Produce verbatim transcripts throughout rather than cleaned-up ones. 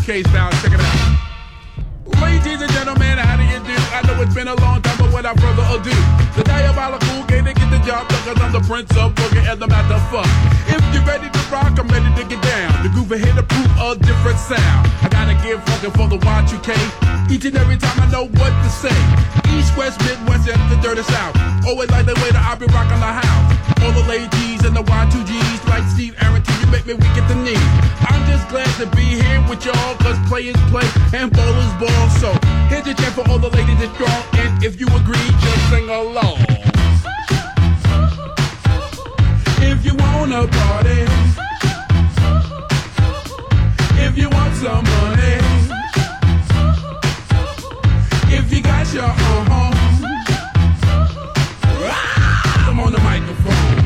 K style. Check it out. Ladies and gentlemen, how do you do? I know it's been a long time, but without further ado, the diabolical game to get the job done, cause I'm the prince of boogie and the master fuck. If you're ready to rock, I'm ready to get down. The groove ahead to prove a different sound. I gotta get funkin' for the Y two K. Each and every time I know what to say. East, West, Midwest, and the dirty South. Always like the way that I be rockin' the house. All the ladies and the Y two Gs like Steve Arrington, you make me weak at the knee. I'm just glad to be here with y'all, cause players play and bowlers ball. So here's your chance for all the ladies that's strong, and if you agree, just sing along. If you wanna party, if you want some money, if you got your own home, I'm on the microphone.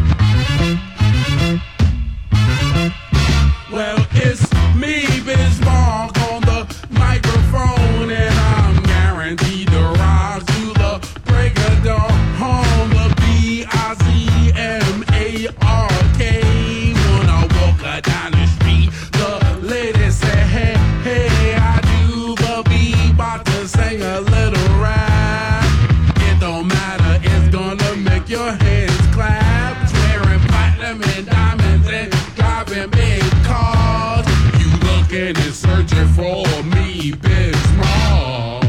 Well, it's me, Biz Mark, on the microphone, and I'm guaranteed to rock to the break of dawn. Home, the B I Z M A R K. When I walk down the street, the ladies say, hey, hey, I do the beat, about to sing a little rap. It don't matter, it's gonna make your hands clap. Swearing platinum and diamonds and driving big cars. You looking and searching for me, Biz Mark.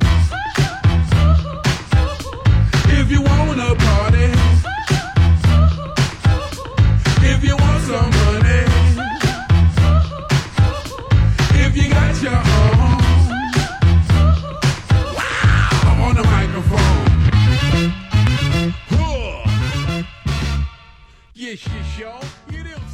If you wanna party, if you want some money, if you got your own, wow, I'm on the microphone. Yes, yes, y'all. You know.